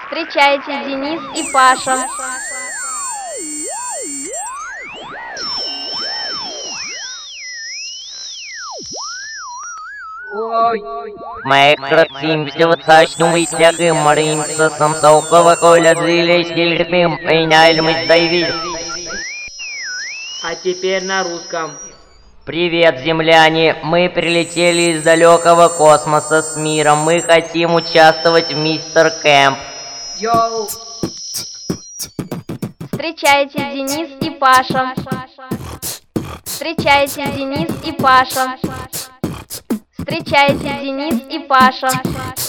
Встречайте, Денис и Паша. Ми красимся в цачному исляхе маримся самсовкова коля зилей скильгтым пейняльмы сдайвиль. А теперь на русском. Привет, земляне! Мы прилетели из далекого космоса с миром. Мы хотим участвовать в Мистер Кэмп. Йоу! Встречайте, Денис и Паша. Встречайте, Денис и Паша. Встречайте, Денис и Паша.